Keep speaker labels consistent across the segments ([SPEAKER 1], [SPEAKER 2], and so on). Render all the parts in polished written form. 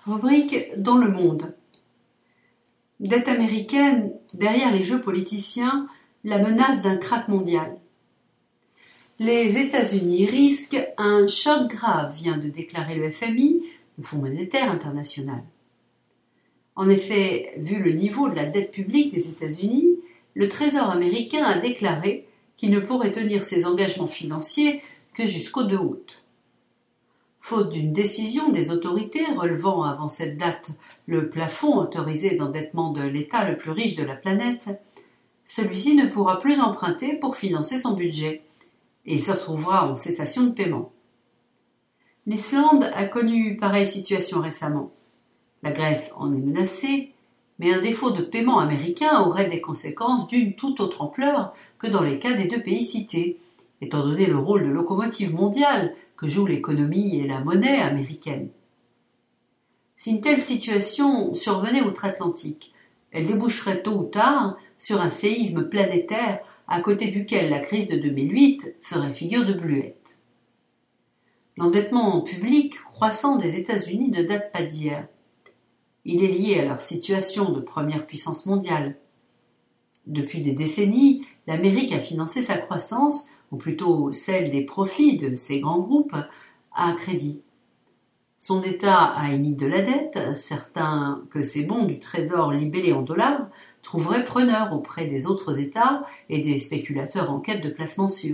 [SPEAKER 1] Rubrique dans le monde. Dette américaine, derrière les jeux politiciens, la menace d'un krach mondial. Les États-Unis risquent un choc grave, vient de déclarer le FMI, le Fonds monétaire international. En effet, vu le niveau de la dette publique des États-Unis, le Trésor américain a déclaré qu'il ne pourrait tenir ses engagements financiers que jusqu'au 2 août. Faute d'une décision des autorités relevant avant cette date le plafond autorisé d'endettement de l'État le plus riche de la planète, celui-ci ne pourra plus emprunter pour financer son budget et il se retrouvera en cessation de paiement. L'Islande a connu pareille situation récemment. La Grèce en est menacée, mais un défaut de paiement américain aurait des conséquences d'une toute autre ampleur que dans les cas des deux pays cités, étant donné le rôle de locomotive mondiale que joue l'économie et la monnaie américaine. Si une telle situation survenait outre-Atlantique, elle déboucherait tôt ou tard sur un séisme planétaire à côté duquel la crise de 2008 ferait figure de bluette. L'endettement public croissant des États-Unis ne date pas d'hier. Il est lié à leur situation de première puissance mondiale. Depuis des décennies, l'Amérique a financé sa croissance, ou plutôt celle des profits de ces grands groupes, à crédit. Son État a émis de la dette, certains que ces bons du Trésor libellés en dollars trouveraient preneurs auprès des autres États et des spéculateurs en quête de placements sûrs.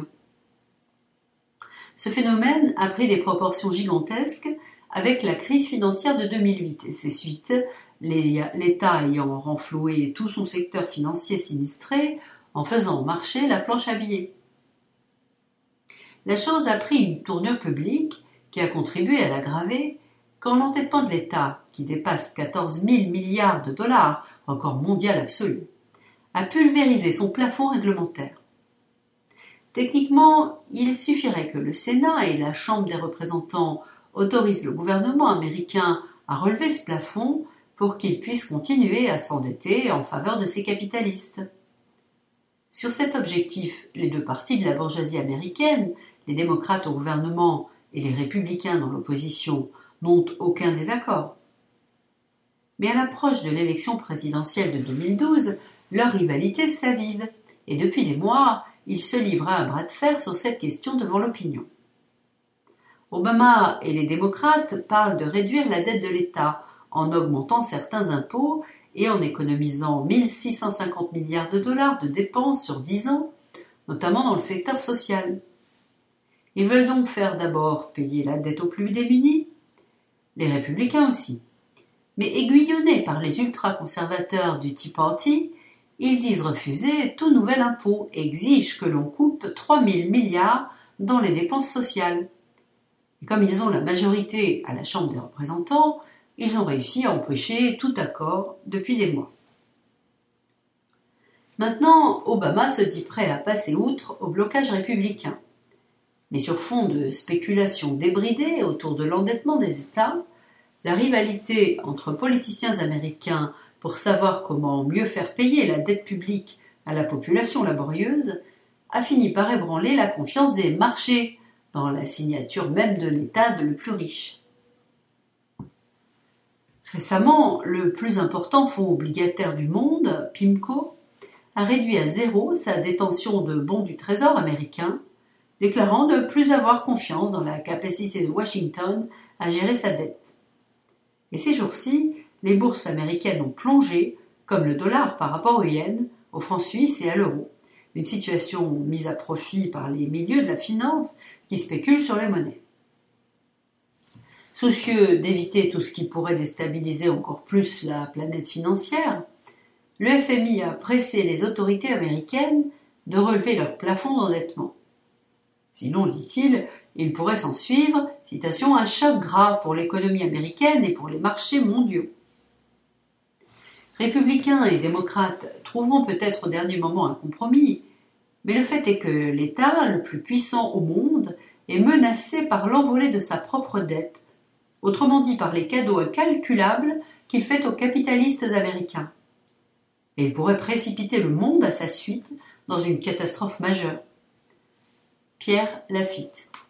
[SPEAKER 1] Ce phénomène a pris des proportions gigantesques avec la crise financière de 2008 et ses suites, l'État ayant renfloué tout son secteur financier sinistré en faisant marcher la planche à billets. La chose a pris une tournure publique qui a contribué à l'aggraver quand l'endettement de l'État, qui dépasse 14 000 milliards de dollars, record mondial absolu, a pulvérisé son plafond réglementaire. Techniquement, il suffirait que le Sénat et la Chambre des représentants autorisent le gouvernement américain à relever ce plafond pour qu'il puisse continuer à s'endetter en faveur de ses capitalistes. Sur cet objectif, les deux partis de la bourgeoisie américaine, les démocrates au gouvernement et les républicains dans l'opposition, n'ont aucun désaccord. Mais à l'approche de l'élection présidentielle de 2012, leur rivalité s'avive et depuis des mois, ils se livrent à un bras de fer sur cette question devant l'opinion. Obama et les démocrates parlent de réduire la dette de l'État en augmentant certains impôts et en économisant 1 650 milliards de dollars de dépenses sur 10 ans, notamment dans le secteur social. Ils veulent donc faire d'abord payer la dette aux plus démunis, les républicains aussi. Mais aiguillonnés par les ultra-conservateurs du Tea Party, ils disent refuser tout nouvel impôt et exigent que l'on coupe 3 000 milliards dans les dépenses sociales. Et comme ils ont la majorité à la Chambre des représentants, ils ont réussi à empêcher tout accord depuis des mois. Maintenant, Obama se dit prêt à passer outre au blocage républicain. Mais sur fond de spéculation débridée autour de l'endettement des États, la rivalité entre politiciens américains pour savoir comment mieux faire payer la dette publique à la population laborieuse a fini par ébranler la confiance des marchés dans la signature même de l'État le plus riche. Récemment, le plus important fonds obligataire du monde, PIMCO, a réduit à zéro sa détention de bons du Trésor américain, déclarant ne plus avoir confiance dans la capacité de Washington à gérer sa dette. Et ces jours-ci, les bourses américaines ont plongé, comme le dollar par rapport au yen, au franc suisse et à l'euro, une situation mise à profit par les milieux de la finance qui spéculent sur les monnaies. Soucieux d'éviter tout ce qui pourrait déstabiliser encore plus la planète financière, le FMI a pressé les autorités américaines de relever leur plafond d'endettement. Sinon, dit-il, il pourrait s'en suivre, citation, un choc grave pour l'économie américaine et pour les marchés mondiaux. Républicains et démocrates trouveront peut-être au dernier moment un compromis, mais le fait est que l'État, le plus puissant au monde, est menacé par l'envolée de sa propre dette, autrement dit par les cadeaux incalculables qu'il fait aux capitalistes américains. Et il pourrait précipiter le monde à sa suite dans une catastrophe majeure. Pierre Lafitte.